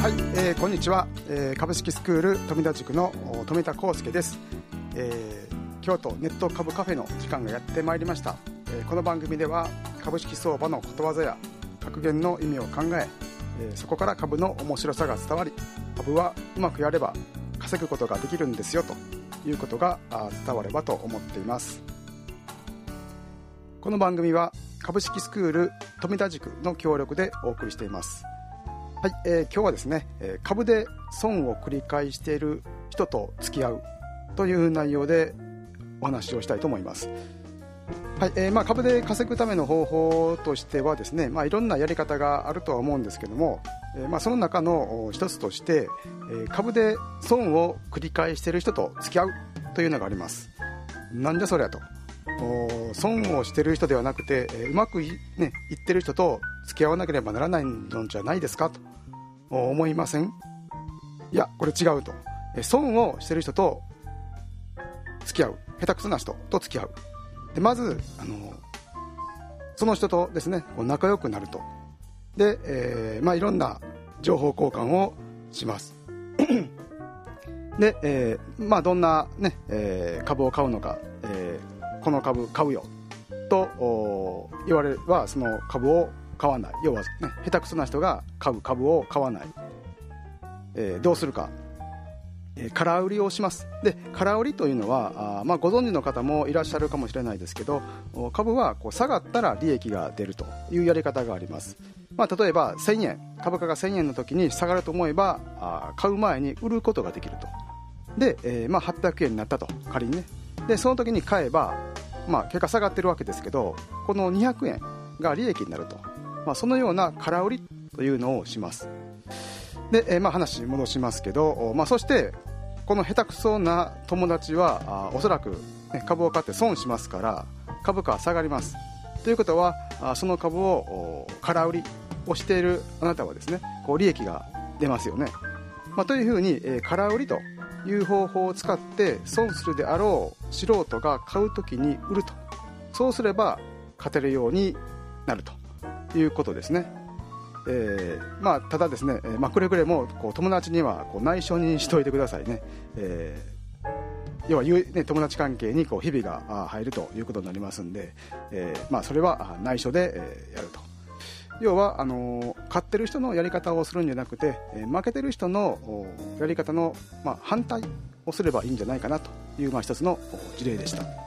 はい、こんにちは、株式スクール富田塾の富田康介です。京都ネット株カフェの時間がやってまいりました。この番組では株式相場のことわざや格言の意味を考え、そこから株の面白さが伝わり、株はうまくやれば稼ぐことができるんですよということが伝わればと思っています。この番組は株式スクール富田塾の協力でお送りしています。はい、今日はですね、株で損を繰り返している人と付き合うという内容でお話をしたいと思います。はい、株で稼ぐための方法としてはですね、いろんなやり方があるとは思うんですけども、その中の一つとして、株で損を繰り返している人と付き合うというのがあります。なんじゃそりゃと、損をしている人ではなくて、うまくいってる人と付き合わなければならないのじゃないですかと思いません？いや、これ違うと。損をしている人と付き合う、下手くそな人と付き合う。でまずその人とですね、仲良くなると。で、いろんな情報交換をしますで、どんな、株を買うのか、この株買うよと言われれば、その株を買わない。要は、下手くそな人が買う株を買わない。どうするか、空売りをします。で、空売りというのはご存知の方もいらっしゃるかもしれないですけど、株は下がったら利益が出るというやり方があります。例えば1000円、株価が1000円の時に下がると思えば、買う前に売ることができると。で、800円になったと、仮にね。でその時に買えば、結果下がってるわけですけど、この200円が利益になると、そのような空売りというのをします。で、話戻しますけど、そしてこの下手くそな友達はおそらく、株を買って損しますから、株価は下がります。ということは、その株を空売りをしているあなたはですね、利益が出ますよね。というふうに、空売りという方法を使って損するであろう素人が買うときに売ると。そうすれば勝てるようになるということですね。ただですね、くれぐれも友達には内緒にしておいてくださいね。要は友達関係に日々が入るということになりますんで、それは内緒でやると。要は勝ってる人のやり方をするんじゃなくて、負けてる人のやり方の反対をすればいいんじゃないかなという、一つの事例でした。